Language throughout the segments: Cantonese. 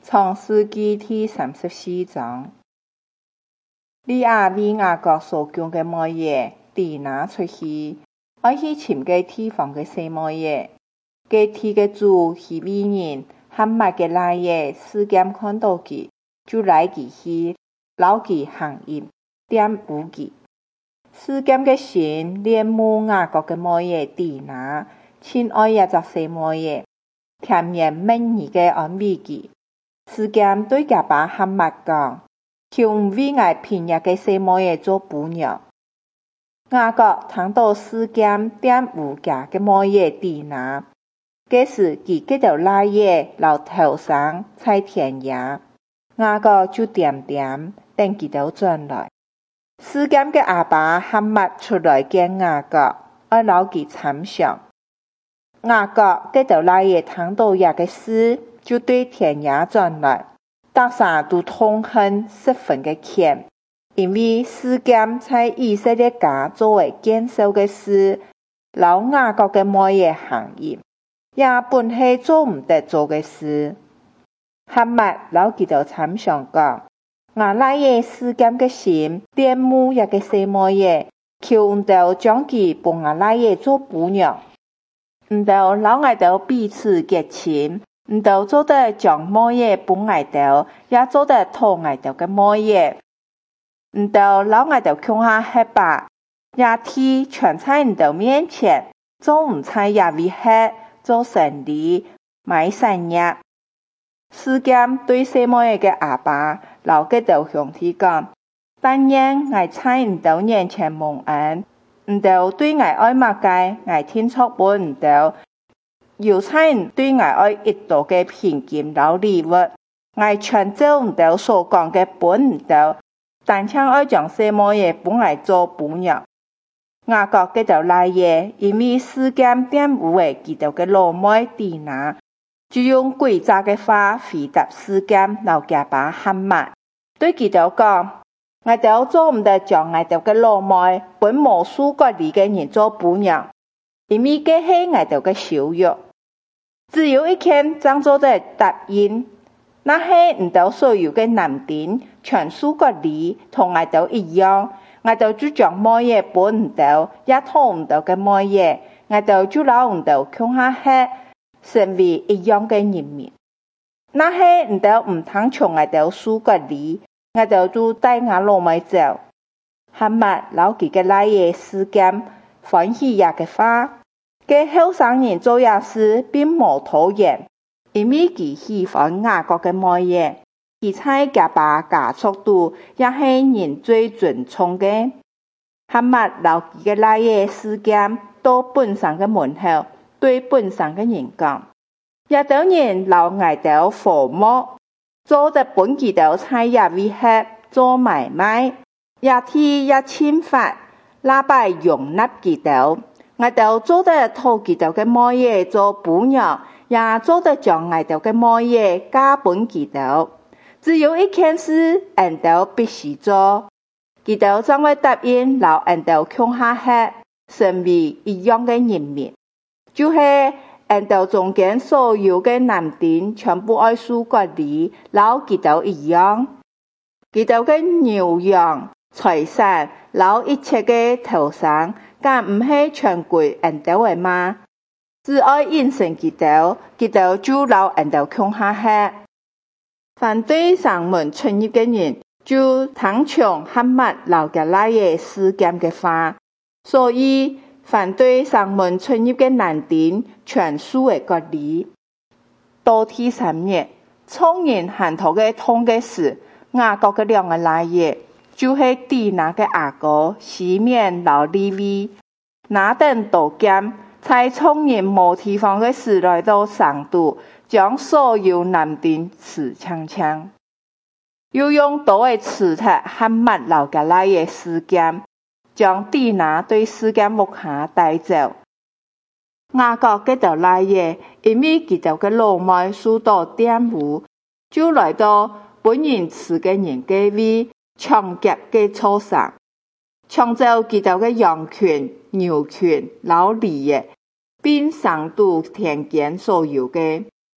創世紀第34章。利亞為雅各所供嘅母爺，地拿出去，愛去尋個地方嘅細母爺。個地嘅主希利人，哈密嘅拉爺，示劍看到佢，就來佢去，留佢行淫，玷污佢。示劍嘅心戀慕雅各嘅母爺地拿，親愛一隻細母爺，甜言蜜語嘅安慰佢。示劍對家爸哈密講：求唔為我便宜嘅細母爺做伴娘。雅各聽到示劍玷污家嘅母爺地拿，這時佢結到拉爺留頭上在田野，雅各就點點等佢到轉來。示劍嘅阿爸哈密出來見雅各，愛留佢參詳。雅各結到拉爺聽到這個事，就對田野轉來，大家都痛恨十分嘅欠，因為示劍在以色列家作為見守嘅事，留雅各嘅母爺行淫，也本係做唔得做嘅事。哈密留佢到參詳講：我拉爺示劍嘅心戀慕一個細母爺，求唔到將佢幫我拉爺做伴娘，唔到留我到彼此結親。唔到做得將母爺幫我到，也做得討我到嘅母爺。唔到留我到窮下黑吧，也替全在唔到面前，做唔在也為黑，做生意，買產業。示劍對細母爺嘅阿爸，留個到兄弟講：但願我在唔到面前蒙恩，唔到對我愛物嘅，我天錯本唔到。有才對我愛一多嘅聘金留禮物，我全做唔到所講嘅本唔到，但請愛將細母爺幫我做伴娘。雅各結到拉爺，因為示劍玷污嘅佢到嘅老妹地拿，就用詭詐嘅話回答示劍留家爸哈密，對佢到講：我到做唔得將我到嘅老妹本無數個離嘅人做伴娘，因為這係我到嘅羞辱。只有一件裝作的答應，那係唔到所有嘅男丁全數個離同我到一樣，我到就將母爺本唔到，也討唔到嘅母爺，我到就留唔到窮下黑，成為一樣嘅人民。那係唔到唔通從我到數個離，我到就帶我老妹走。哈密留佢嘅拉爺示劍歡喜也嘅話。嘅後生人做也事並無討厭，因為佢喜歡雅各嘅母爺，佢在家爸家族度也係人最尊崇嘅。哈密留佢嘅拉爺示劍到本省嘅門口，對本省嘅人講：也等人留我到火木，做得本佢到在也為合做買賣，也替也侵犯，喇叭容納佢到。我到做得討佢到嘅母爺做伴娘，也做得將我到嘅母爺嫁本佢到。只有一件事，俺到必須做，佢到將會答應留俺到窮下黑，成為一樣嘅人民。就是俺到中間所有嘅男丁，全部愛數個離，留佢到一樣。佢到嘅牛羊財產，留一切嘅頭上。但唔係全歸俺到嘅嘛，只愛應承佢到就留俺到窮下黑。反對上門出入嘅人，就聽從哈密留嘅拉爺示劍嘅話，所以反對上門出入嘅男丁全數嘅割離。到第3日，眾人hand討嘅痛嘅事，雅各嘅兩個拉爺。就係地拿嘅阿哥西緬留利未，拿等刀劍，在眾人無地方嘅時來到上都，將所有男丁刺槍槍，又用刀嘅刺踢哈密留嘅拉爺示劍，將地拿對示劍木下帶走。雅各結到拉爺，因為佢到嘅老妹受到玷污，就來到本人刺嘅人嘅位。搶劫嘅錯上，搶走佢到嘅羊群、牛群、老李嘅，並上都田間所有嘅。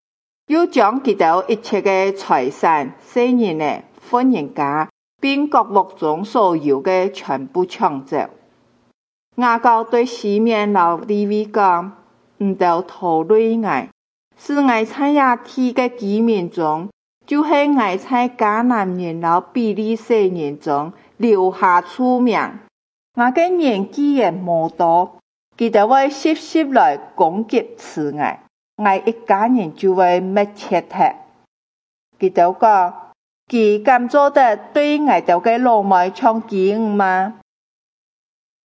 又將佢哋一切嘅財產、世人嘅富人家，並國屋中所有嘅全部搶走。雅各對西面和利未講：唔到拖累我，是我在亞地嘅居民中，就是我在迦南人和比利洗人中留下出名。我嘅人既然無多，佢哋會時時來攻擊刺我一家人就會滅絕的。佢哋講：佢敢做得對我哋嘅老妹唱基恩嗎？